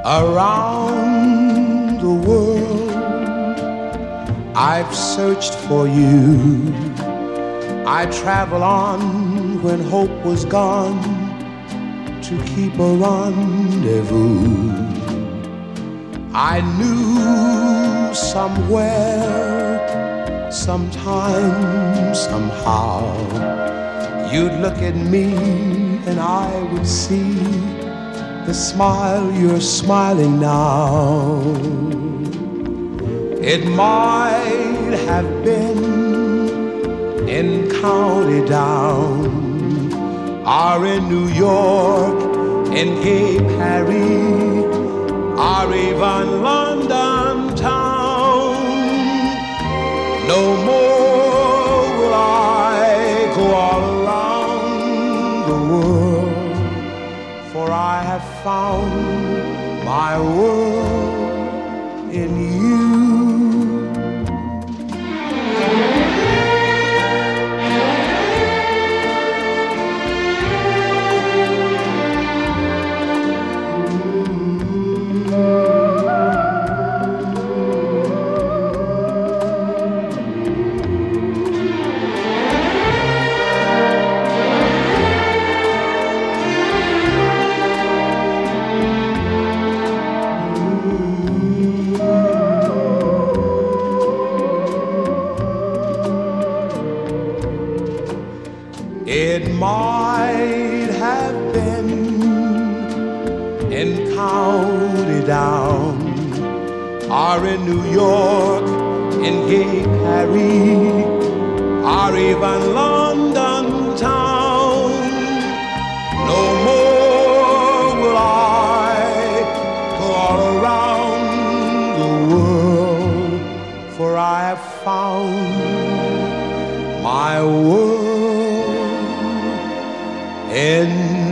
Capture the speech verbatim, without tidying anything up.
Around the world I've searched for you. I travel on when hope was gone to keep a rendezvous. I knew somewhere, sometime, somehow, you'd look at me and I would see the smile you're smiling now. It might have been in County Down, or in New York, in gay Paris, or even London town. No more will I go all around the world, for I have found my world in you. It might have been in County Down, or in New York, in gay Paris, or even London town. No more will I go all around the world, for I have found my world in